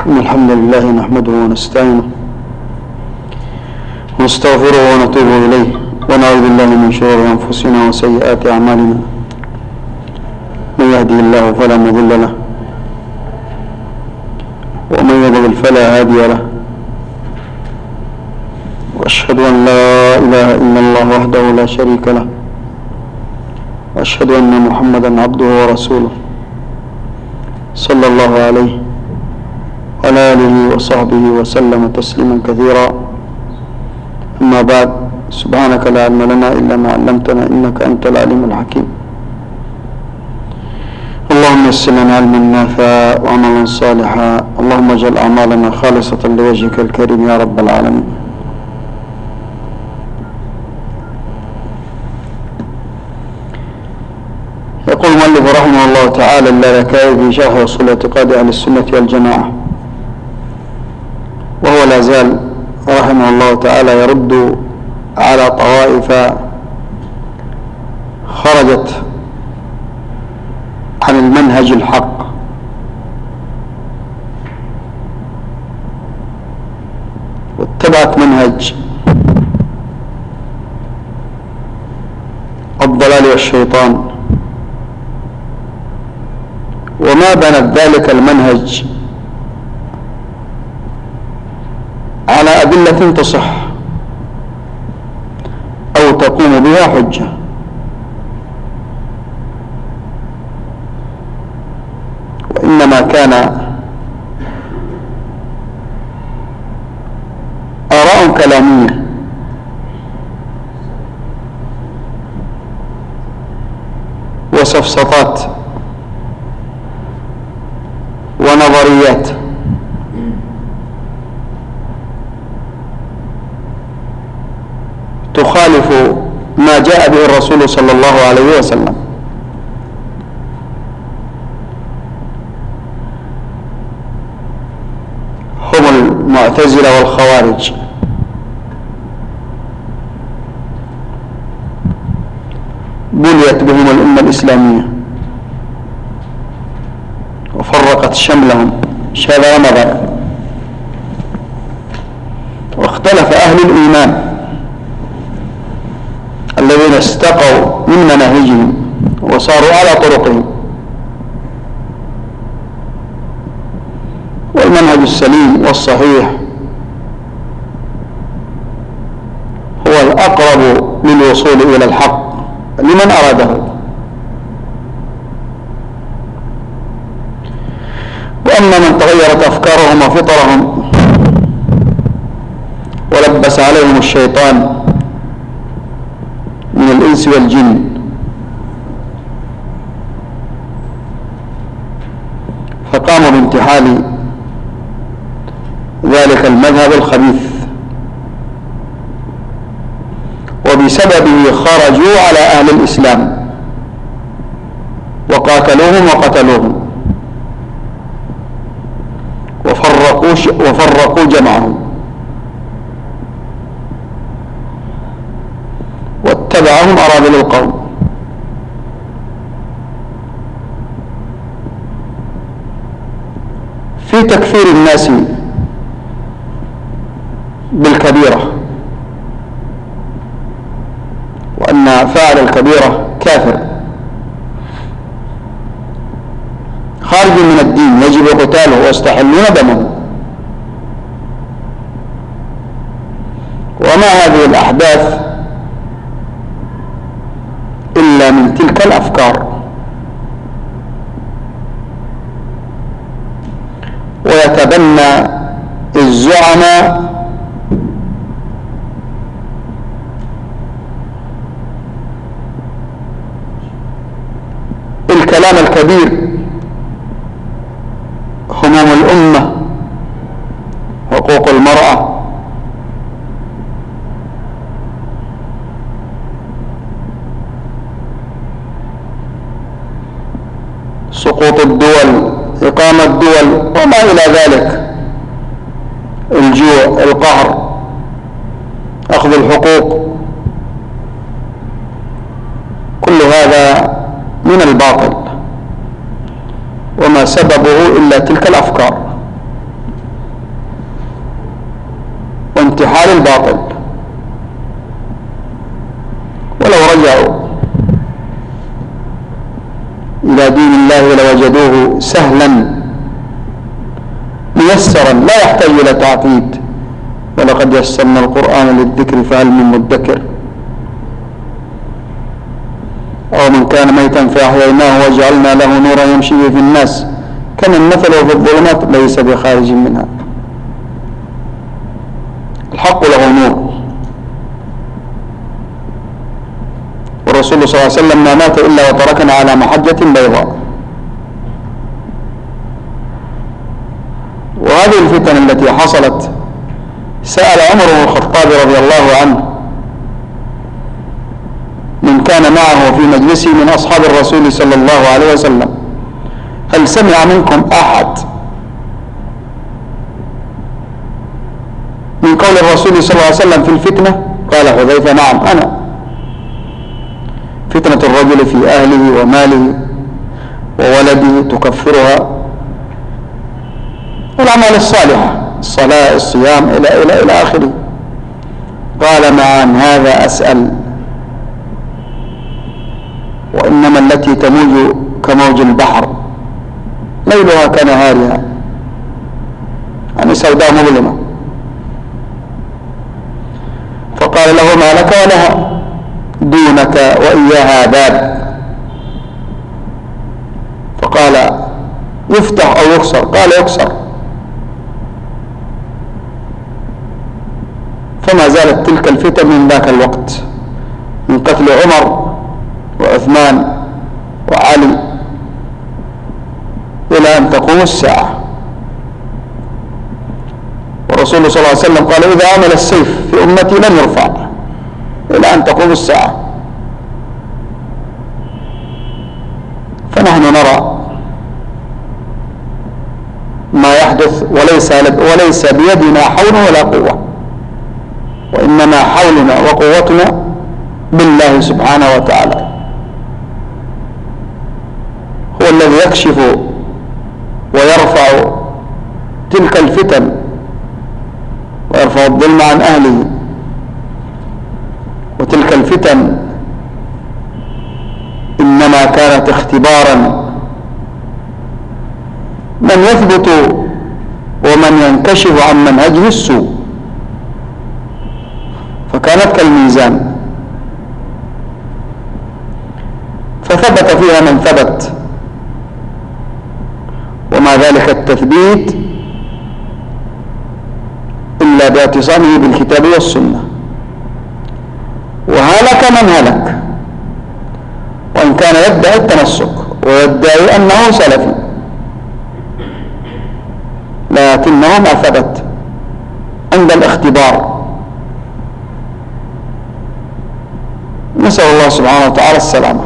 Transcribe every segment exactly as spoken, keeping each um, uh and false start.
إن الحمد لله نحمده ونستعينه ونستغفره ونتوب إليه ونعوذ بالله من شرور أنفسنا وسيئات أعمالنا. من يهده الله فلا مضل له ومن يضلل فلا هادي له، وأشهد أن لا إله إلا الله وحده لا شريك له، وأشهد أن محمدا عبده ورسوله صلى الله عليه وعلى آله وصحبه وسلم تسليما كثيرا. أما بعد، سبحانك لا علم لنا إلا ما علمتنا إنك أنت العليم الحكيم. اللهم يسر لنا علما نافعا وعملا صالحا، اللهم اجعل أعمالنا خالصة لوجهك الكريم يا رب العالمين. يقول المؤلف رحمه الله تعالى اللالكائي في شرح أصول اعتقاد أهل السنة والجماعة، وهو لا زال رحمه الله تعالى يرد على طوائف خرجت عن المنهج الحق واتبعت منهج الضلال والشيطان، وما بنت ذلك المنهج على أدلة تصح أو تقوم بها حجة، وإنما كان آراء كلامية وسفسطات ونظريات تخالف ما جاء به الرسول صلى الله عليه وسلم. هم المعتزلة والخوارج، بليت بهم الأمة الإسلامية وفرقت شملهم شذا ونظر، واختلف أهل الإيمان الذين استقوا من مناهجهم وصاروا على طرقهم. والمنهج السليم والصحيح هو الأقرب للوصول إلى الحق لمن أراده. وأما من تغيرت أفكارهم وفطرهم ولبس عليهم الشيطان من الإنس والجن فقاموا بامتحان ذلك المذهب الخبيث، وبسببه خرجوا على أهل الإسلام وقاتلوهم وقتلوهم وفرقوا وفرقوا جمعهم واتبعهم أراذل القوم. في تكفير الناس بالكبيرة، وأن فاعل الكبيرة كافر خارج من الدين يجب قتاله ويستحلون دمه. وما هذه الأحداث إلا من تلك الأفكار، ويتبنى الزعماء الكلام الكبير، هموم الأمة، حقوق المرأة، سقوط الدول، إقامة الدول، وما إلى ذلك، الجوع، القهر، أخذ الحقوق، كل هذا من الباطل وما سببه إلا تلك الأفكار. وانتحال الباطل. ولو رجعوا إلى دين الله لوجدوه سهلا ميسرا لا يحتاج إلى تعقيد. ولقد يسرنا القرآن للذكر فهل من مدكر. أو من كان ميتا فأحييناه وجعلنا له نورا يمشي به في الناس كمن مثله في الظلمات ليس بخارج منها. الحق له نور، والرسول صلى الله عليه وسلم ما مات إلا وتركنا على محجة بيضاء. وهذه الفتن التي حصلت سأل عمر بن الخطاب رضي الله عنه من كان معه في مجلسه من أصحاب الرسول صلى الله عليه وسلم: هل سمع منكم أحد من قول الرسول صلى الله عليه وسلم في الفتنة؟ قال حذيفة: نعم أنا. فتنة الرجل في أهله وماله وولده تكفرها الأعمال الصالحة، الصلاة، الصيام، إلى إلى إلى آخره. قال: ما عن هذا أسأل، وإنما التي تموج كموج البحر ليلها كنهارها، يعني سوداء مظلمة. فقال له: ما لك ولها؟ دونك وإياها باب. فقال: يفتح أو يكسر؟ قال: يكسر. فما زالت تلك الفتن من ذاك الوقت، من قتل عمر وعثمان وعلي إلى أن تقوم الساعة. والرسول صلى الله عليه وسلم قال: إذا عمل السيف في أمتي لن يرفع إلى أن تقوم الساعة. فنحن نرى ما يحدث، وليس وليس بيدنا حول ولا قوة، وإنما حولنا وقوتنا بالله سبحانه وتعالى. هو الذي يكشف ويرفع تلك الفتن ويرفع الظلم عن أهله. وتلك الفتن إنما كانت اختبارا، من يثبت ومن ينكشف عن منهجه السوء، فكانت كالميزان، فثبت فيها من ثبت، وما ذلك التثبيت إلا باعتصامه بالكتاب والسنة. وهلك من هلك، وإن كان يدعي التنسك ويدعي أنه سلفي، لكنه ما ثبت عند الاختبار. نسأل الله سبحانه وتعالى السلامة.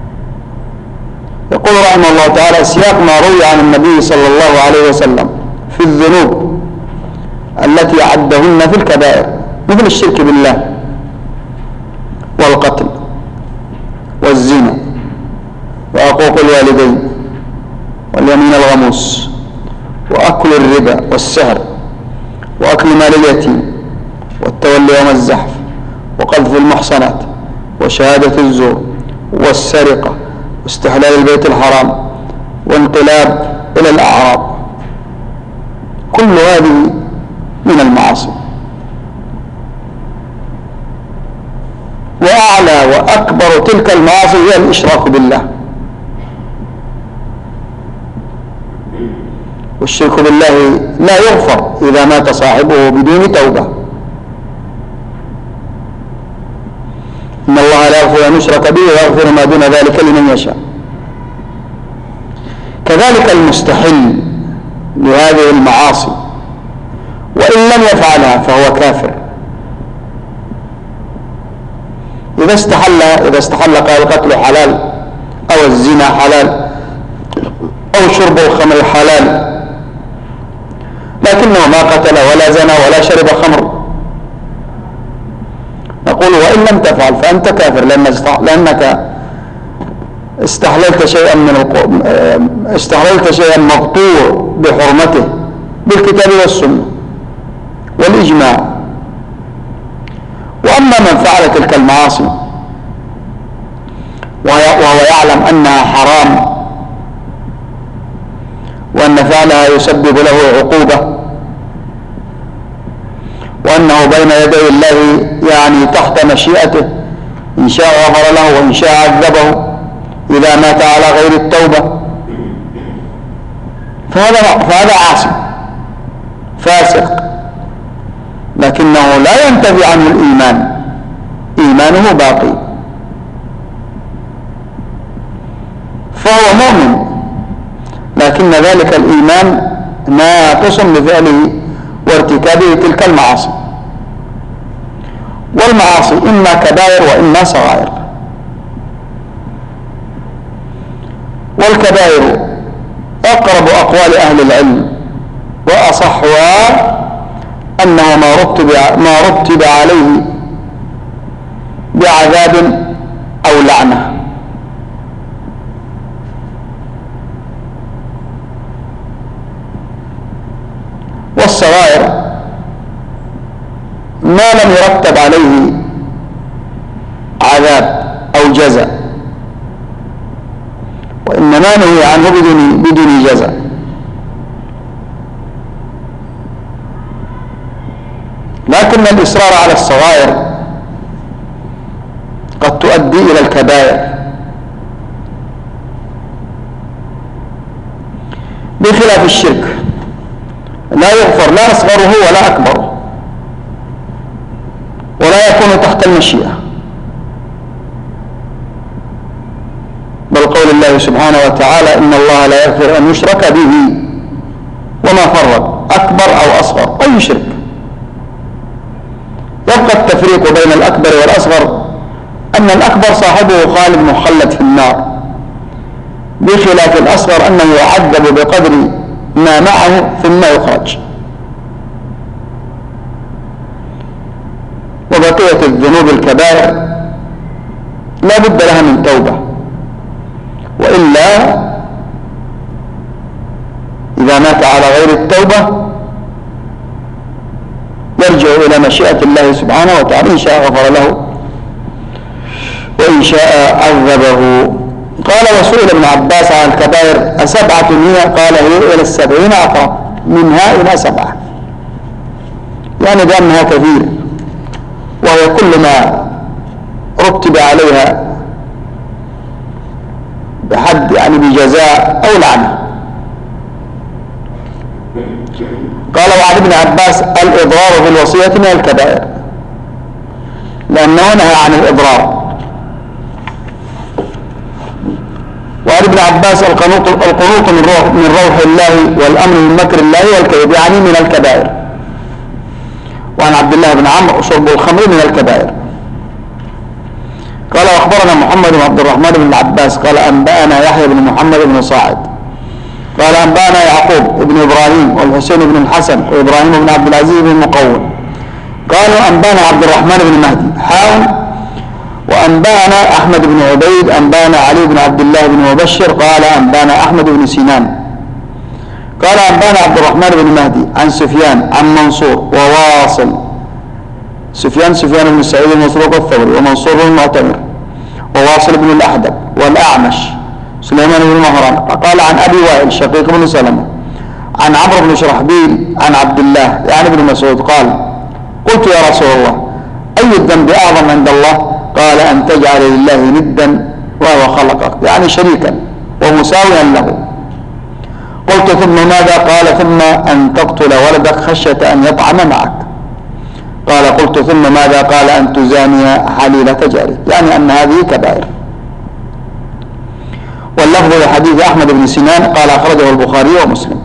يقول رحمه الله تعالى: سياق ما روي عن النبي صلى الله عليه وسلم في الذنوب التي عدهن في الكبائر، مثل الشرك بالله والقتل والزنا وعقوق الوالدين واليمين الغموس وأكل الربا والسهر وأكل مال اليتيم والتولي يوم الزحف وقذف المحصنات وشهادة الزور والسرقة واستحلال البيت الحرام وانقلاب إلى الأعراب. كل هذه من المعاصي. وأعلى وأكبر تلك المعاصي هي الإشراك بالله. والشرك بالله لا يغفر إذا مات صاحبه بدون توبة. إن الله لا يغفر أن يشرك به ويغفر ما دون ذلك لمن يشاء. كذلك المستحل لهذه المعاصي وإن لم يفعلها فهو كافر. إذا استحل إذا استحل قال القتل حلال أو الزنا حلال أو شرب الخمر حلال، لكنه ما قتل ولا زنى ولا شرب خمر، نقول وإن لم تفعل فأنت كافر، لأنك استحللت شيئا من استحللت شيئا مقطوع بحرمته بالكتاب والسنة والإجماع وأما من فعل تلك المعاصي وهو يعلم أنها حرام وأن فعلها يسبب له عقوبة وأنه بين يدي الله يعني تحت مشيئته، إن شاء غفر له وإن شاء عذبه إذا مات على غير التوبة، فهذا فهذا عاصي فاسق، لكنه لا ينتفي عنه الإيمان، إيمانه باقي، فهو مؤمن، لكن ذلك الإيمان ناقص بفعله وارتكابه تلك المعاصي. والمعاصي إما كبائر وإما صغائر. والكبائر أقرب أقوال أهل العلم وأصحها أنه ما رتب ما رتب عليه بعذاب أو لعنة. والصغائر ما لم يرتب عليه عذاب أو جزاء، وإنما نهي عنه بدون بدون جزاء. لكن الإصرار على الصغائر قد تؤدي إلى الكبائر، بخلاف الشرك لا يغفر لا أصغره ولا أكبره، ولا يكون تحت المشيئة، بل قول الله سبحانه وتعالى إن الله لا يغفر أن يشرك به وما فرق أكبر أو أصغر أي شرك. يبقى التفريق بين الأكبر والأصغر أن الأكبر صاحبه خالد مخلد في النار، بخلاف الأصغر أنه يعذب بقدر ما معه ثم يخرج. وبقية الذنوب الكبائر لا بد لها من توبة، وإلا إذا مات على غير التوبة يرجع إلى مشيئة الله سبحانه وتعالى، إن شاء غفر له وإن شاء عذبه. قال وسئل ابن عباس عن الكبائر أسبعة هي؟ قال هي إلى السبعين أقرب منها إلى سبعة، يعني بأنها كثير، وهي كل ما رتب عليها بحد يعني بجزاء أو لعنة. قال وعن ابن عباس الإضرار في الوصية من الكبائر، لأنه نهى عن الإضرار. وعن ابن عباس القنوط القنوط من روح من روح الله والأمر من مكر الله والكذب، يعني من الكبائر. وعن عبد الله بن عمرو شرب الخمر من الكبائر. قال واخبرنا محمد بن عبد الرحمن بن العباس قال انبانا يحيى بن محمد بن صاعد قال انبانا يعقوب بن ابراهيم والحسين بن الحسن وابراهيم بن عبد العزيز بن مقول قالوا انبانا عبد الرحمن بن مهدي حاول وانبانا احمد بن عبيد انبانا علي بن عبد الله بن مبشر قال انبانا احمد بن سنان قال انبانا عبد الرحمن بن مهدي عن سفيان عن منصور وواصل. سفيان سفيان بن سعيد المسروق الثوري ومنصور بن المعتمر وواصل بن الأحدب والأعمش سليمان بن مهران قال عن أبي وائل شقيق بن سلمة عن عمرو بن شرحبيل عن عبد الله يعني ابن مسعود قال قلت يا رسول الله أي الذنب أعظم عند الله؟ قال أن تجعل لله ندا وهو خلقك، يعني شريكا ومساويا له. قلت ثم ماذا؟ قال ثم أن تقتل ولدك خشية أن يطعم معك. قال قلت ثم ماذا؟ قال أن تزاني حليلة جارك، يعني أن هذه كبائر. واللفظ لحديث أحمد بن سنان قال أخرجه البخاري ومسلم.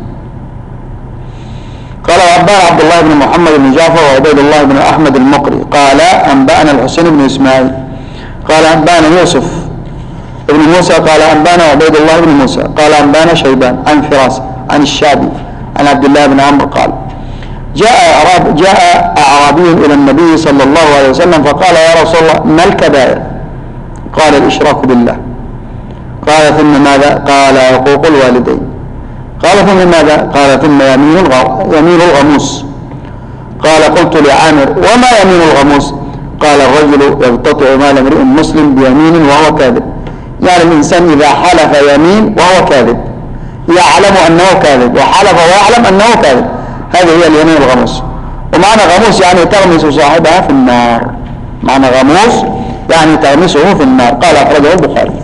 قال وأنبانا عبد الله بن محمد بن جعفر وعبيد الله بن أحمد المقري قال أنبانا الحسين بن إسماعيل قال أنبانا يوسف بن موسى قال أنبانا عبيد الله بن موسى قال أنبانا شيبان عن فراس عن الشعبي عن عبد الله بن عمرو قال جاء أعراب جاء أعرابي إلى النبي صلى الله عليه وسلم فقال يا رسول الله ما الكبائر؟ قال الإشراك بالله. قال ثم ماذا؟ قال عقوق الوالدين. قال ثم ماذا؟ قال ثم يمين يمين الغموس. قال قلت لعامر وما يمين الغموس؟ قال الرجل يقتطع مال امرئ مسلم بيمين وهو كاذب، يعني الإنسان إذا حلف يمين وهو كاذب يعلم أنه كاذب وحلف ويعلم أنه كاذب، هذه هي اليمين الغموس. ومعنى غموس يعني تغمس صاحبها في النار، معنى غموس يعني تغمسه في النار. قال أخرجه البخاري.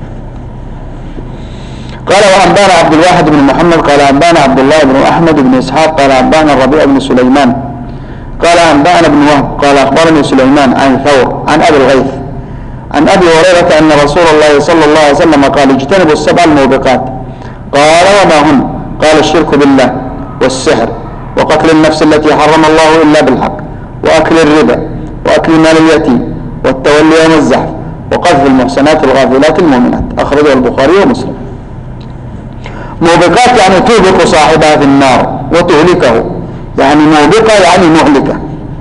قال وأنبانا عبد الواحد بن محمد قال أنبانا عبد الله بن أحمد بن إسحاق قال أنبانا الربيع بن سليمان قال أنبانا بن وهب قال أخبرني سليمان عن ثور عن أبي الغيث عن أبي هريرة أن رسول الله صلى الله عليه وسلم قال اجتنبوا السبع الموبقات. قال وما هن؟ قال الشرك بالله والسحر وقتل النفس التي حرم الله إلا بالحق وأكل الربا وأكل مال اليتيم والتولي يوم الزحف وقذف المحسنات الغافلات المؤمنات. أخرجه البخاري ومسلم. موبقات يعني توبق صاحبها في النار وتهلكه، يعني موبقة يعني مهلكة،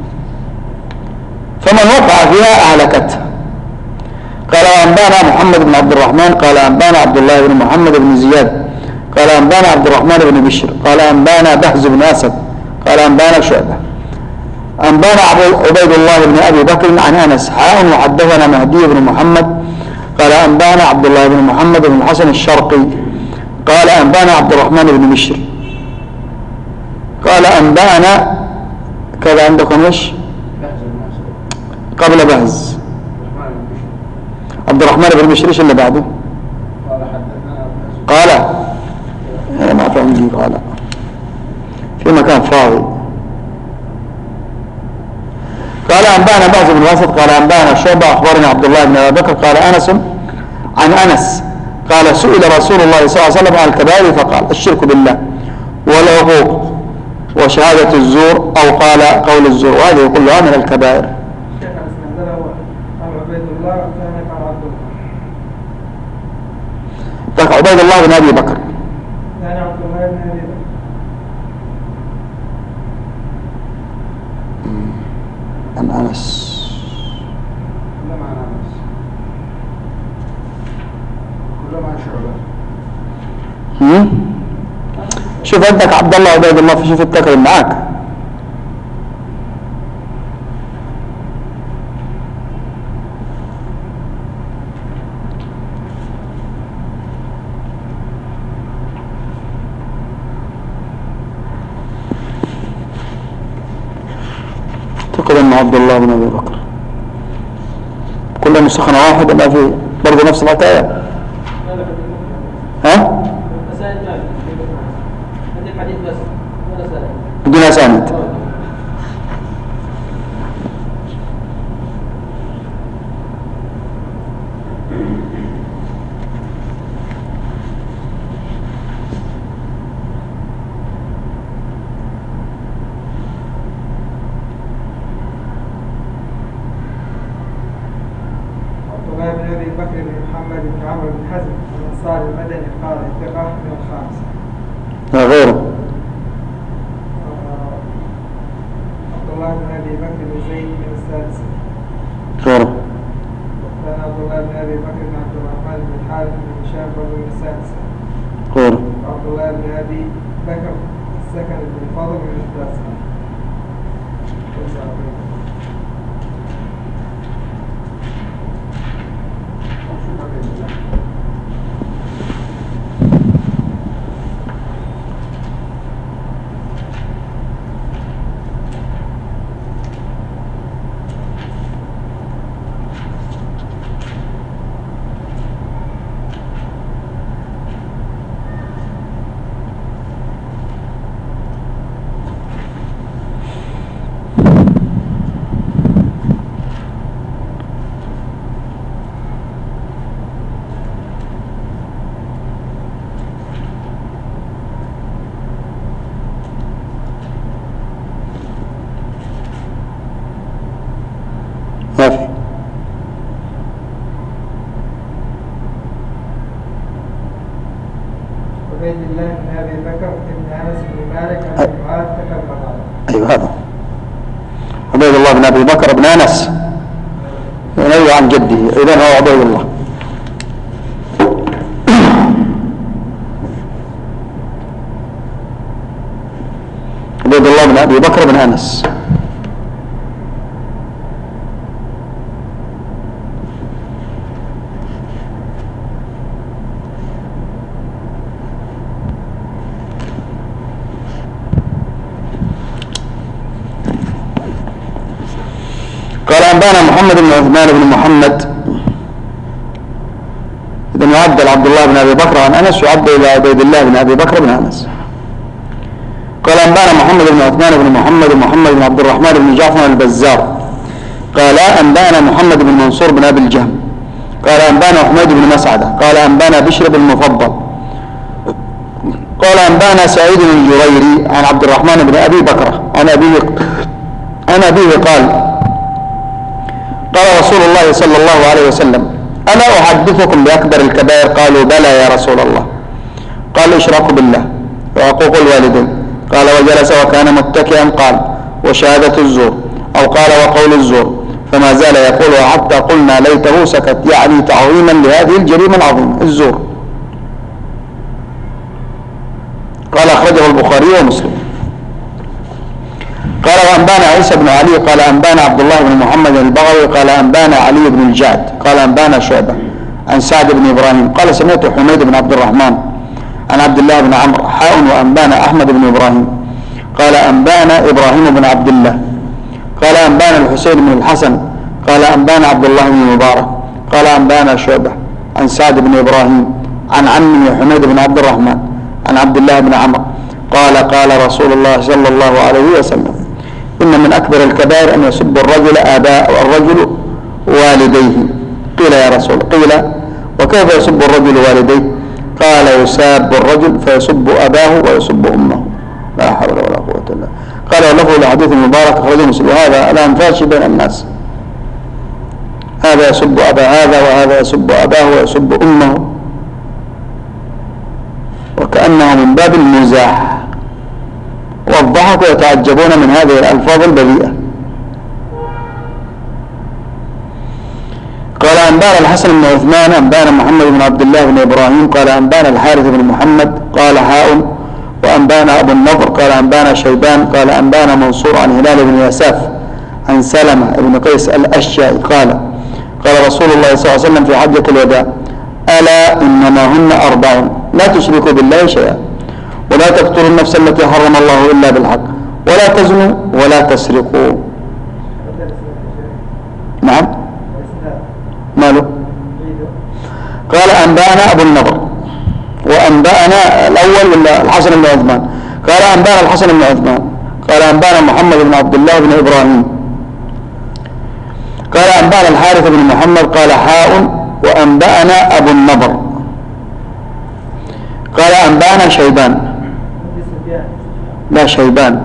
فمن وقع فيها أهلكته. قال أنبانا محمد بن عبد الرحمن قال أنبانا عبد الله بن محمد بن زياد قال أنبانا عبد الرحمن بن بشر قال أنبانا بهز بن أسد قال أنبانا شعبة أنبانا عبيد الله بن أبي بكر عن أنس حاء وحدثنا مهدي بن محمد قال أنبانا عبد الله بن محمد بن الحسن الشرقي قال أنبانا عبد الرحمن بن بشر قال أنبانا كذا عندكم إيش قبل بهز عبد الرحمن بن بشر إيش اللي بعده؟ قال أنا ما في عندي قال في مكان فاضي. قال أنبانا بهز بن واسط قال أنبانا شعبة أخبرنا عبد الله بن أبي بكر قال أنس عن أنس قال سئل رسول الله صلى الله عليه وسلم عن الكبائر فقال الشرك بالله والعقوق وشهادة الزور أو قال قول الزور، وهذه كلها من الكبائر. ذاك عبيد الله بن أبي بكر يعني عبد الله بن أبي بكر عن أنس كلهم عن أنس كلهم عن شعبة. شوف عندك عبد الله عبيد الله في شوف التكريم معاك. تكرم عبد الله بن أبي بكر كلها نسخنا واحدة ما في برضه نفس الحكاية. ها؟ بدون أسانيد. لا غيره. عبد الله بن أبي بكر بن زيد من السادسة. غيره. كان عبد الله بن أبي بكر بن عبد الرحمن بن الحارث بن هشام من السادسة. غيره. عبد الله بن أبي بكر السكن بن الفضل من التاسعة. ما في. عبيد الله بن أبي بكر بن أنس بن مالك بن معاذ تكلم عنه. أيوه هذا عبيد الله بن أبي بكر بن أنس يروي عن جده، إذن هو عبيد الله. عبيد الله بن أبي بكر بن أنس. قال أنبانا محمد بن عثمان بن محمد، إذا يعدل عبد الله بن أبي بكر عن أنس يعدل إلى عبيد الله بن أبي بكر بن أنس. قال أنبانا محمد بن عثمان بن محمد ومحمد بن عبد الرحمن بن جعفر البزار قال أنبانا محمد بن منصور بن أبي الجهم قال أنبانا حميد بن مسعدة قال أنبانا بشر بن المفضل قال أنبانا سعيد الجريري عن عبد الرحمن بن أبي بكر عن أبيه عن أبيه قال قال رسول الله صلى الله عليه وسلم ألا أحدثكم بأكبر الكبائر؟ قالوا بلى يا رسول الله. قال الإشراك بالله وعقوق الوالدين. قال وجلس وكان متكئا. قال وشهادة الزور، أو قال وقول الزور، فما زال يقولها حتى قلنا ليته سكت، يعني تعظيما لهذه الجريمة العظيمة الزور. قال أخرجه البخاري ومسلم. قال وأنبانا عيسى بن علي قال أنبانا عبد الله بن محمد البغوي قال أنبانا علي بن الجعد قال أنبانا شعبة عن سعد بن إبراهيم قال سمعت حميد بن عبد الرحمن عن عبد الله بن عمرو حاء وأنبانا أحمد بن إبراهيم قال أنبانا إبراهيم بن عبد الله قال أنبانا الحسين بن الحسن قال أنبانا عبد الله بن مبارك قال أنبانا شعبة عن سعد بن إبراهيم عن عمه حميد بن عبد الرحمن عن عبد الله بن عمرو قال قال رسول الله صلى الله عليه وسلم إن من أكبر الكبائر أن يسب الرجل آباء والرجل والديه. قيل يا رسول قيل وكيف يسب الرجل والديه؟ قال يساب الرجل فيسب أباه ويسب أمه. لا حول ولا قوة إلا بالله. قال وله الحديث المبارك أخرجه مسلم. هذا لا انفاش بين الناس، هذا يسب أبا هذا وهذا يسب أباه ويسب أمه، وكأنه من باب المزاح والضحك ويتعجبون من هذه الألفاظ البذيئة. قال أنبانا الحسن بن عثمان أنبانا محمد بن عبد الله بن إبراهيم قال أنبانا الحارث بن محمد قال حاء وأنبانا أبو النضر قال أنبانا شيبان قال أنبانا منصور عن هلال بن يساف عن سلمة بن قيس الأشجعي قال قال رسول الله صلى الله عليه وسلم في حجة الوداع ألا إنما هن أربع لا تشركوا بالله شيئا ولا تقتلوا النفس التي حرم الله إلا بالحق ولا تزنوا ولا تسرقوا. نعم ماله؟ قال أنبانا أبو النضر وأنبانا الأول ولا الحسن بن عثمان؟ قال أنبانا الحسن بن عثمان قال أنبانا محمد بن عبد الله بن إبراهيم قال أنبانا الحارث بن محمد قال حاء وأنبانا أبو النضر قال أنبانا شيبان لا شيبان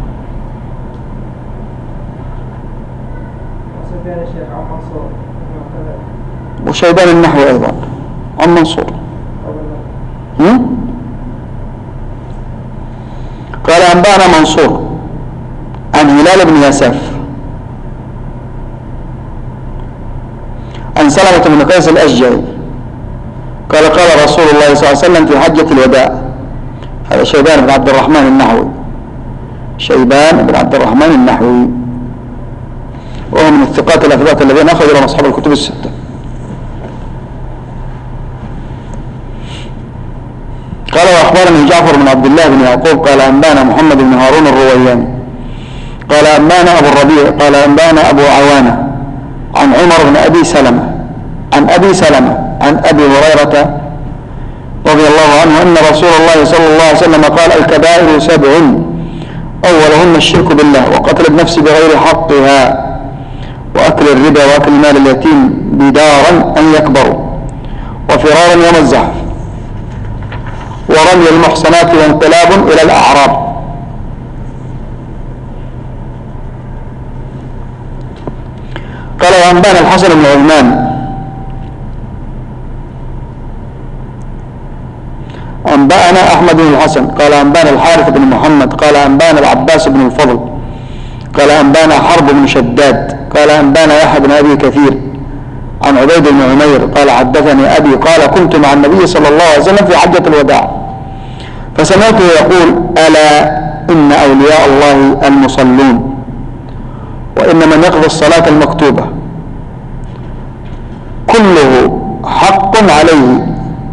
وشيبان النحو أيضا عن منصور. قال أنبانا منصور عن هلال بن يساف عن سلمة بن قيس الأشجعي قال قال رسول الله صلى الله عليه وسلم في حجة الوداع. هذا شيبان بن عبد الرحمن النحوي شيبان بن عبد الرحمن النحوي وهو من الثقات الأثبات الذين أخرجوا لهم أصحاب الكتب الستة. قال وأخبرني جعفر بن عبد الله بن يعقوب قال أنبانا محمد بن هارون الروياني قال أنبانا أبو الربيع قال أنبانا أبو عوانة عن عمر بن أبي سلمة عن أبي سلمة عن أبي هريرة رضي الله عنه أن رسول الله صلى الله عليه وسلم قال الكبائر سبع أولهن الشرك بالله وقتل النفس بغير حقها وأكل الربا وأكل مال اليتيم بدارا أن يكبروا وفرارا يوم الزحف ورمي المحصنات وانقلاب إلى الأعراب. قال وأنبانا الحسن بن عثمان أنبانا أحمد بن الحسن قال أنبانا الحارث بن محمد قال أنبانا العباس بن الفضل قال أنبانا حرب بن شداد قال أنبانا يحيى بن أبي كثير عن عبيد بن عمير قال حدثني أبي قال كنت مع النبي صلى الله عليه وسلم في حجة الوداع فسمعته يقول ألا إن أولياء الله المصلون وإن من يقضي الصلاة المكتوبة كله حق عليه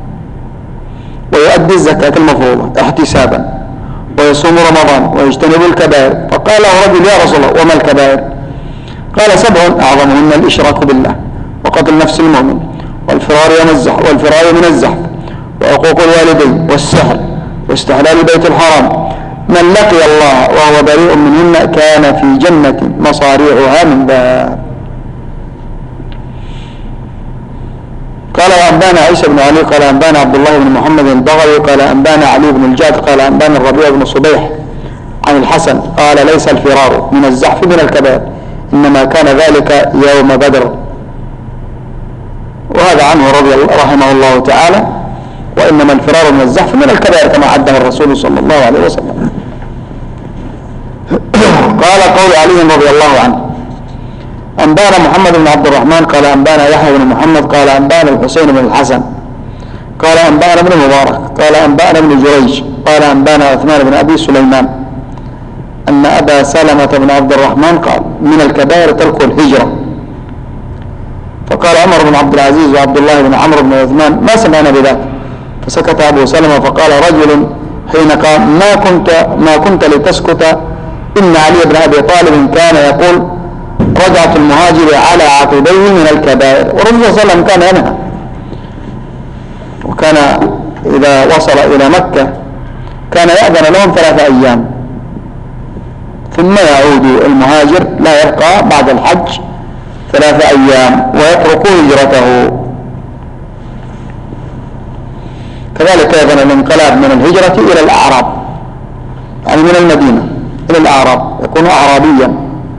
ويؤدي الزكاة المفروضة احتسابا ويصوم رمضان ويجتنب الكبائر. فقال رجل يا رسول الله وما الكبائر؟ قال سبع أعظمهن الإشراك بالله وقتل نفس المؤمن والفرار من الزحف والفرار من الزحف وعقوق الوالدين والسحر واستحلال بيت الحرام. من لقي الله وهو بريء منهن كان في جنة مصاريعها من ذهب. قال وأنبانا عيسى بن علي قال أنبانا عبد الله بن محمد البغوي قال أنبانا علي بن الجعد قال أنبانا الربيع بن صبيح عن الحسن قال ليس الفرار من الزحف من الكبائر إنما كان ذلك يوم بدر. وهذا عنه رضي الله رحمه الله تعالى. وإنما الفرار من الزحف من الكبائر كما عده الرسول صلى الله عليه وسلم. قال قول علي رضي الله عنه أنبانا محمد بن عبد الرحمن قال أنبانا يحيى بن محمد قال أنبانا الحسين بن الحسن قال أنبانا بن مبارك قال أنبانا بن جريج قال أنبانا عثمان بن أبي سليمان أن أبا سلمة بن عبد الرحمن قال من الكبائر ترك الهجرة. فقال عمر بن عبد العزيز وعبد الله بن عمرو بن عثمان ما سمعنا بذلك. فسكت أبو سلمة فقال رجل حين قال ما كنت ما كنت لتسكت إن علي بن أبي طالب كان يقول رجعة المهاجر على عقبيه من الكبائر. والرسول صلى الله عليه وسلم كان ينهى وكان إذا وصل إلى مكة كان يأذن لهم ثلاثة أيام ثم يعود المهاجر لا يبقى بعد الحج ثلاثة أيام ويترك هجرته. كذلك أيضا الانقلاب من الهجرة إلى الأعراب يعني من المدينة إلى الأعراب يكون أعرابيا.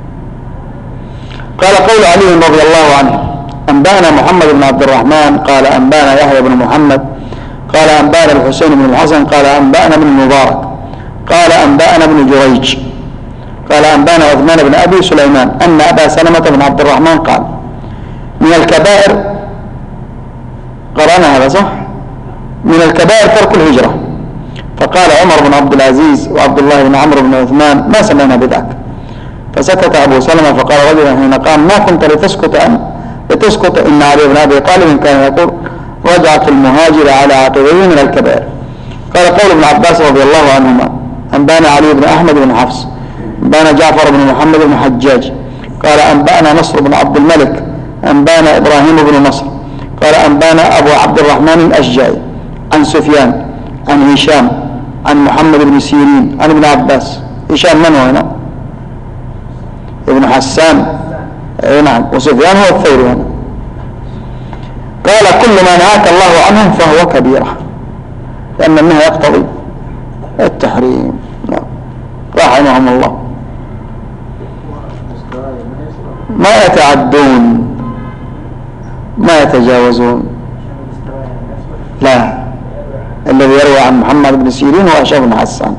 قال قول علي رضي الله عنه أنبانا محمد بن عبد الرحمن قال أنبانا يحيى بن محمد قال أنبانا الحسين بن الحسن قال أنبانا بن المبارك قال أنبانا بن جريج قال أنبانا عثمان بن أبي سليمان أن أبا سلمة بن عبد الرحمن قال من الكبائر قرأنا هذا صح من الكبائر ترك الهجرة. فقال عمر بن عبد العزيز وعبد الله بن عمرو بن عثمان ما سمعنا بذاك. فسكت أبو سلمة فقال رجل حين قام ما كنت لتسكت أن لتسكت إن علي بن أبي طالب كان يقول رجعة المهاجر على عقبيه من الكبائر. قال قول ابن عباس رضي الله عنهما أنبانا علي بن أحمد بن حفص أنبانا جعفر بن محمد بن حجاج قال أنبانا نصر بن عبد الملك أنبانا إبراهيم بن نصر قال أنبانا أبو عبد الرحمن الأشجعي عن سفيان عن هشام عن محمد بن سيرين عن ابن عباس. هشام من هو هنا؟ ابن حسان. اي نعم. وسفيان هو الثوري هنا. قال كل ما نهاك الله عنه فهو كبيرة لأن النهي يقتضي التحريم. نعم. رحمهم الله. ما يتعدون ما يتجاوزون. لا الذي يروي عن محمد بن سيرين هو هشام بن حسان.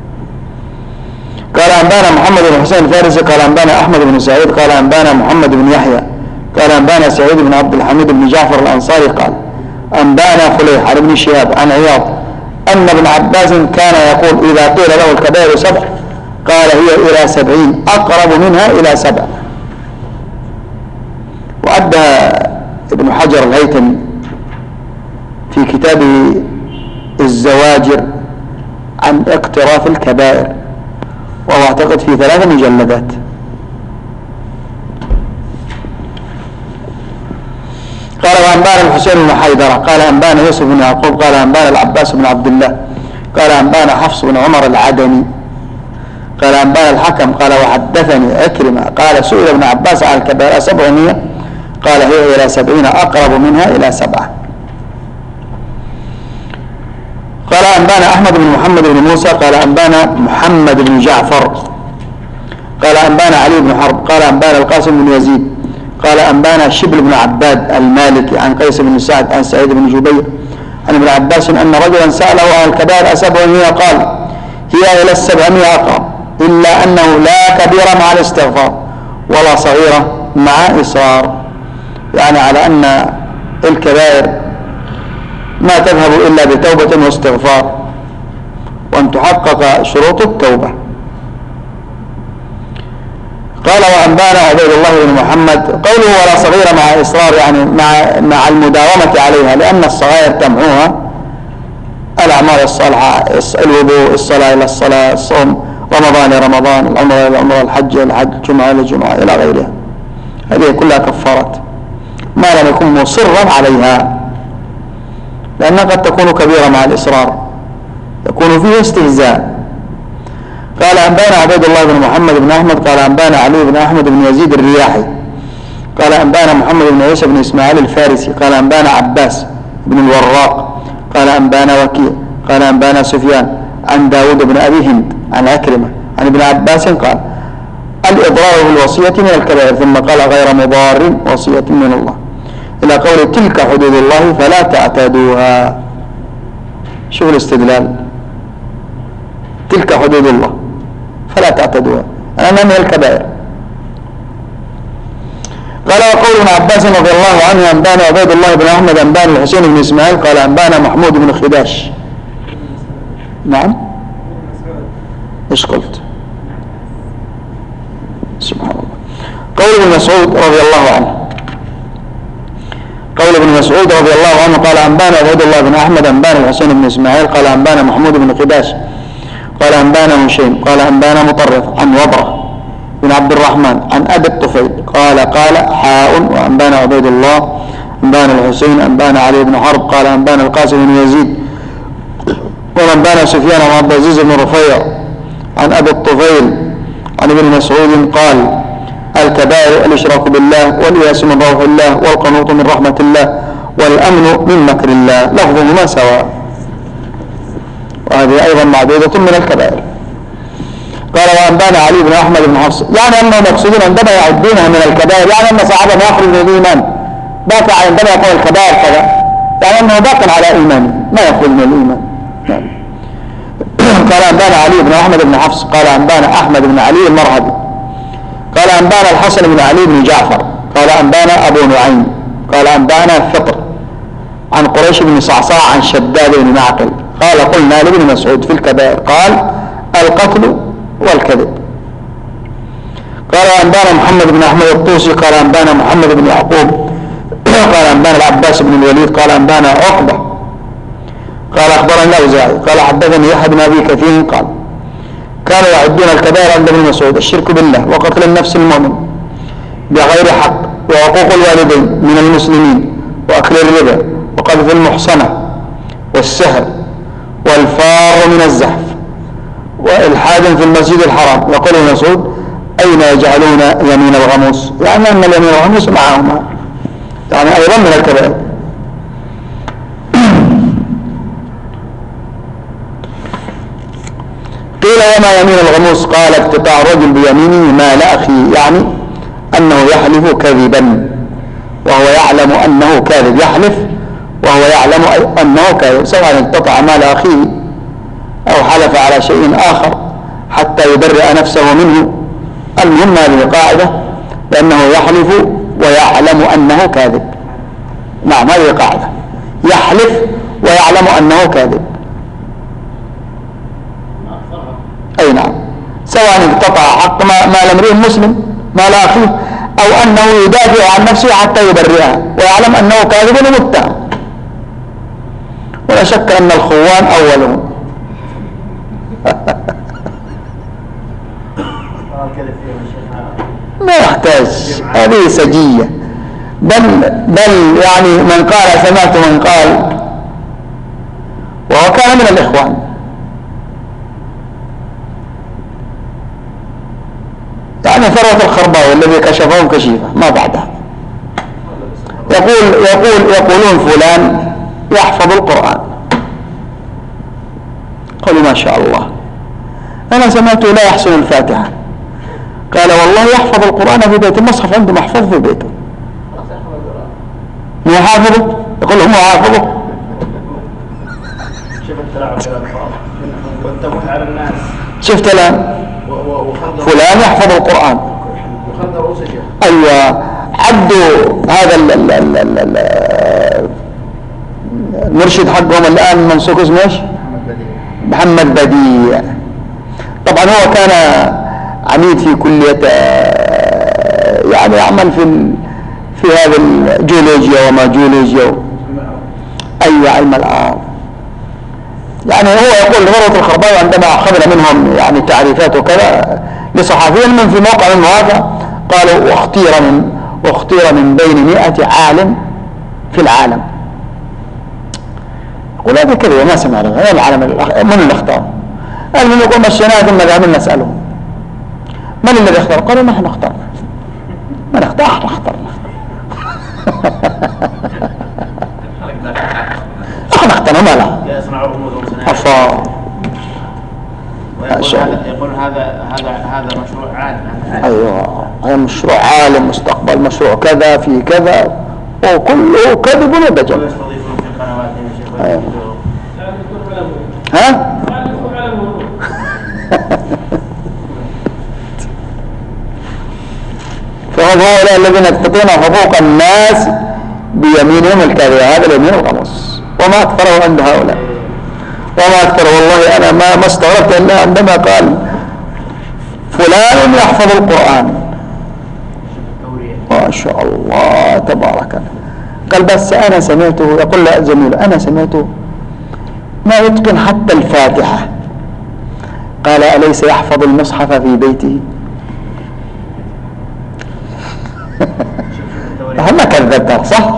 قال أنبانا محمد بن حسين الفارسي قال أنبانا أحمد بن سعيد قال أنبانا محمد بن يحيى قال أنبانا سعيد بن عبد الحميد بن جعفر الأنصاري قال أنبانا فليح عن ابن شهاب عن عياض أن ابن عباس كان يقول إذا قيل له الكبائر سبع قال هي إلى سبعين أقرب منها إلى سبع. وأدى ابن حجر الهيثمي في كتابه الزواجر عن اقتراف الكبائر وهو اعتقد في ثلاث مجلدات. قال وأنبانا الحسين بن حيدرة قال أنبانا يوسف بن يعقوب قال أنبانا العباس بن عبد الله قال أنبانا حفص بن عمر العدني قال أنبانا الحكم قال وحدثني أكرمة قال سئل ابن عباس عن الكبائر سبعمية قال هي إلى سبعين أقرب منها إلى سبعة. قال أنبانا أحمد بن محمد بن موسى قال أنبانا محمد بن جعفر قال أنبانا علي بن حرب قال أنبانا القاسم بن يزيد قال أنبانا شبل بن عباد المالكي عن قيس بن سعد عن سعيد بن جبير عن ابن عباس أن رجلا سأله عن الكبائر سبعمائة قال هي إلى السبعمائة أقرب إلا أنه لا كبيرة مع الاستغفار ولا صغيرة مع إصرار. يعني على أن الكبائر ما تذهب إلا بتوبة واستغفار وأن تحقق شروط التوبة. قال وأنبانا عبيد الله بن محمد قوله ولا صغيرة مع إصرار يعني مع, مع المداومة عليها لأن الصغائر تمحوها الأعمال الصالحة الوضوء الصلاة إلى الصلاة الصوم رمضان إلى رمضان العمرة إلى العمرة الحج إلى الحج جمعة إلى الجمعة إلى غيرها. هذه كلها كفارات ما لم يكن مصرا عليها، لأنها قد تكون كبيرة مع الإصرار، يكون فيه استهزاء. قال أنبانا عبيد الله بن محمد بن أحمد قال أنبانا علي بن أحمد بن يزيد الرياحي قال أنبانا محمد بن عيسى بن إسماعيل الفارسي قال أنبانا عباس بن الوراق قال أنبانا وكيع قال أنبانا سفيان عن داود بن أبي هند عن عكرمة عن ابن عباس قال الإضرار بالوصية من الكبائر، ثم قال غير مضار وصية من الله إلى قول تلك حدود الله فلا تعتادوها. شوف الاستدلال، تلك حدود الله فلا تعتدوها أنا من الكبائر. قال وقول ابن عباس رضي الله عنه أنبانا عبيد الله بن أحمد أنبانا الحسين بن إسماعيل قال أنبانا محمود بن خداش. نعم إيش قلت؟ سبحان الله. قول ابن مسعود رضي الله عنه قول ابن مسعود رضي الله عنه قال أنبانا عبيد الله بن أحمد أنبانا الحسين بن إسماعيل قال أنبانا محمود بن خداش قال أنبانا هشيم قال أنبانا مطرف عن وبرة بن عبد الرحمن عن أبي الطفيل قال قال حاء وأنبانا عبيد الله أنبانا الحسين أنبانا علي بن حرب قال أنبانا القاسم بن يزيد وأنبانا سفيان عن عبد العزيز بن رفيع عن أبي الطفيل عن ابن مسعود قال الكبائر الإشراك بالله والياس من روح الله والقنوط من رحمة الله والأمن من مكر الله لفظهما سواء، وهذه أيضا معدودة من الكبائر. قال وأنبانا علي بن أحمد بن حفص يعني أنهم يقصدون عندما يعدونها من الكبائر يعني أن صحابة ما يخرج من الإيمان باقي عندما يقول الكبائر كذا يعني أنه باق على إيمانه ما يخرج من الإيمان. يعني. قال أنبانا علي بن أحمد بن حفص قال أنبانا أحمد بن علي المرهبي قال أنبانا الحسن بن علي بن جعفر قال أنبانا أبو نعيم قال أنبانا فطر عن قريش بن صعصاع عن شداد بن معقل قال قلنا لابن مسعود في الكبائر قال القتل والكذب. قال أنبانا محمد بن أحمد الطوسي قال أنبانا محمد بن يعقوب قال أنبانا العباس بن الوليد قال أنبانا عقبة قال أخبرنا الأوزاعي قال حدثني يحيى بن أبي كثير قال كانوا يعدون الكبائر عند ابن مسعود الشرك بالله وقتل النفس المؤمن بغير حق وعقوق الوالدين من المسلمين وأكل الربا وقذف المحصنة والسهر والفار من الزحف وإلحاد في المسجد الحرام. يقول ابن مسعود أين يجعلون يمين الغموس يعني أن اليمين الغموس معهما يعني أيضا من الكبائر. قيل وما يمين الغموس قال اقتطاع رجل بيمينه مال أخيه يعني أنه يحلف كذبا وهو يعلم أنه كاذب يحلف وهو يعلم أنه كاذب سواء اقتطع مال أخيه أو حلف على شيء آخر حتى يبرئ نفسه منه. المهم هذه قاعدة لأنه يحلف ويعلم أنه كاذب. نعم هذه قاعدة يحلف ويعلم أنه كاذب. أي نعم سواء اقتطع حق مال امرئ مسلم مال أخيه أو أنه يدافع عن نفسه حتى يبرئها ويعلم أنه كاذب ومتهم ولا شك أن الخوان أولهم. ما يحتاج هذه سجية بل بل يعني من قال سمعت من قال وهو كان من الإخوان يعني ثروة الخرباوي الذي كشفهم كشيفة ما بعدها يقول يقول يقولون فلان يحفظ القرآن قالوا ما شاء الله أنا سمعته لا يحسن الفاتحة قال والله يحفظ القرآن في بيته المصحف عنده محفظ في بيته هو حافظه يقول هم حافظه شفت الآن فلان يحفظ القرآن أيوة عدوا هذا المرشد حقهم الآن منسوك اسمه ايش محمد بديع. طبعا هو كان عميد في كلية يعني يعمل في في هذا الجيولوجيا وما جيولوجيا أي علم الأرض يعني هو يقول ثروة الخرباوي عندما أخذنا منهم يعني تعريفات وكذا لصحفيين من في موقع من المواقع قالوا واختير من واختير من بين مئة عالم في العالم. يقول هذا كذا ما سمع له، هذا العالم من اللي اختار؟ المهم يقول مشيناه ثم ذهبنا نسأله من الذي اختار؟ قالوا نحن اخترنا. من اختار؟ احنا اخترنا. احنا اخترنا ما لا يصنع رموزهم صناعة. يقول هذا هذا هذا مشروع عالم. ايوه هذا مشروع عالم مستقبل، مشروع كذا في كذا، وكله كذب ودجل. ويستضيفون في قنوات يا شيخ. أيوة. ها؟ فهؤلاء الذين يتقون حقوق الناس بيمينهم الكاذبة، هذا اليمين الغموس. وما أكثره عند هؤلاء، وما أكثر والله أنا ما ما استغربت إلا عندما قال فلان يحفظ القرآن ما شاء الله تبارك الله. قال بس أنا سمعته يقول لا زميل أنا سمعته ما يتقن حتى الفاتحة. قال أليس يحفظ المصحف في بيته؟ هم كذب ترى صح؟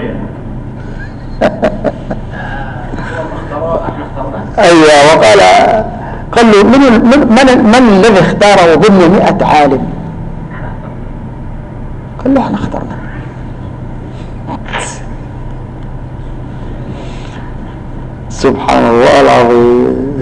أيوة. وقال قال له من من من الذي اختاره ضمن مئة عالم؟ قال له احنا اخترنا. سبحان الله العظيم.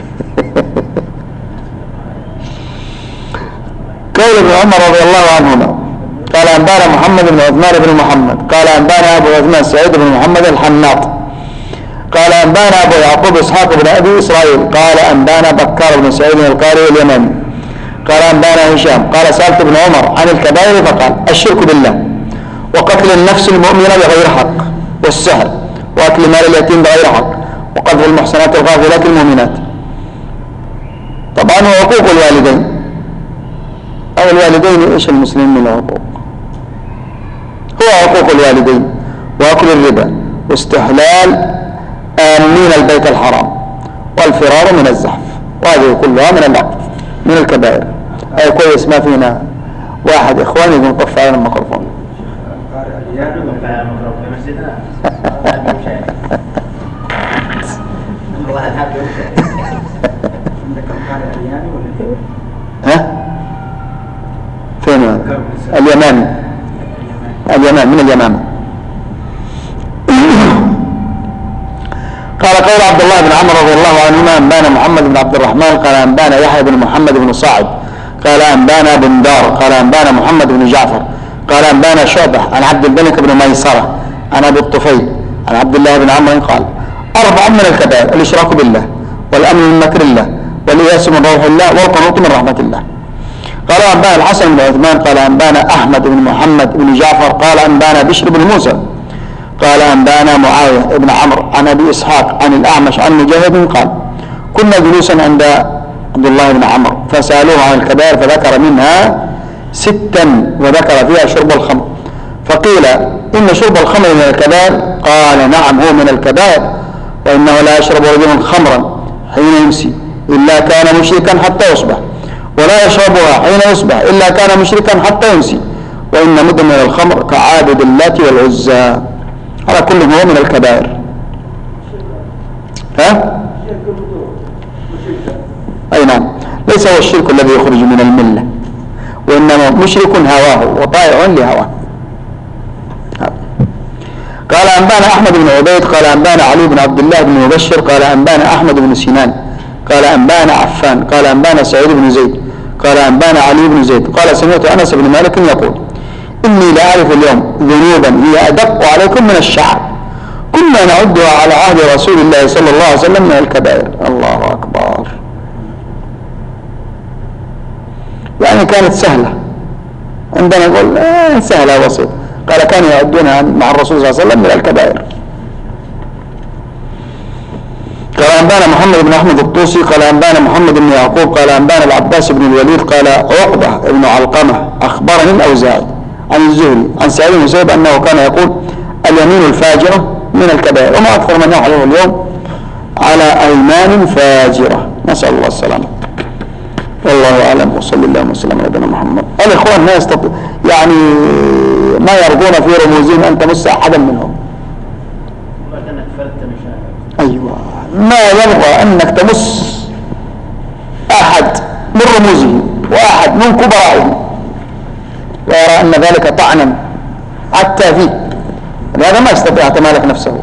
قول ابن عمر رضي الله عنهما قال أنبانا محمد بن عثمان بن محمد قال أنبانا أبو عثمان سعيد بن محمد الحناط قال أنبانا أبو يعقوب إسحاق بن أبي إسرائيل قال أنبانا بكار بن سعيد القاري اليمني قال أنبانا هشام قال سألت ابن عمر عن الكبائر فقال الشرك بالله وقتل النفس المؤمنة بغير حق والسحر وأكل مال اليتيم بغير حق وقذف المحصنات الغافلات المؤمنات. طبعا وعقوق الوالدين أو الوالدين إيش المسلمين من العقوق؟ هو عقوق الوالدين وأكل الربا واستحلال آمين البيت الحرام والفرار من الزحف، وهذه كلها من العقوق من الكبائر. أي كويس ما فينا واحد إخواني يقول قف على الميكروفون. ها؟ فين هذا؟ اليمامي. اليمامي من اليمامة. قال قول عبد الله بن عمر رضي الله عنهما أنبانا محمد بن عبد الرحمن قال أنبانا يحيى بن محمد بن صاعد قال أنبانا بن دار قال أنبانا محمد بن جعفر قال أنبانا شعبة عن عبد الملك بن ميسرة عن أبي الطفيل عن عبد الله بن عمرو قال أربع من الكبائر الإشراك بالله والأمن من مكر الله والإياس من روح الله والقنوط من رحمة الله. قال أنبانا الحسن بن عثمان قال أنبانا أحمد بن محمد بن جعفر قال أنبانا بشر بن موسى قال أنبانا معاوية بن عمرو عن أبي إسحاق عن الأعمش عن مجاهد قال كنا جلوسا عند عبد الله بن عمرو فسألوه عن الكبائر فذكر منها ستا وذكر فيها شرب الخمر فقيل إن شرب الخمر من الكبائر قال نعم هو من الكبائر وإنه لا يشرب رجل خمرا حين يمسي إلا كان مشركا حتى يصبح ولا يشربها حين يصبح إلا كان مشركا حتى يمسي وإن مدمن الخمر كعابد اللات والعزى. هذا كله هو من الكبائر. ها؟ أي نعم ليس هو الشرك الذي يخرج من الملة وإنما مشرك هواه وطائع لهواه. قال أنبانا أحمد بن عبيد قال أنبانا علي بن عبد الله بن مبشر قال أنبانا أحمد بن سنان قال أنبانا عفان قال أنبانا سعيد بن زيد قال أنبانا علي بن زيد قال سمعت أنس بن مالك يقول إني لا أعرف اليوم ذنوبا هي أدق عليكم من الشعر كنا نعدها على عهد رسول الله صلى الله عليه وسلم من الكبائر. الله أكبر. يعني كانت سهلة عندنا نقول آه سهلة بسيطة قال كانوا يعدونها مع الرسول صلى الله عليه وسلم من الكبائر. قال أنبانا محمد بن أحمد الطوسي قال أنبانا محمد بن يعقوب قال أنبانا العباس بن الوليد قال عقبة بن علقمة أخبرني الأوزاعي عن الزهري عن سعيد بن مسيب أنه كان يقول اليمين الفاجرة من الكبائر وما أكثر من يحلف اليوم على أيمان فاجرة نسأل الله السلامة. والله أعلم وصلى الله وسلم على نبينا محمد. الإخوان ما يستطيع يعني ما يرضون في رموزهم أن تمس أحدا منهم. أنك فردت مشاعر. أيوة، ما يرضى أنك تمس أحد من رموزهم وأحد من كبرائهم، ويرى أن ذلك طعنا حتى فيه، لهذا ما يستطيع تمالك نفسه.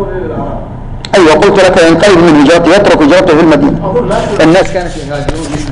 أيوة، قلت لك ينقلب من هجرته، يترك هجرته في المدينة. الناس كانت يهاجرون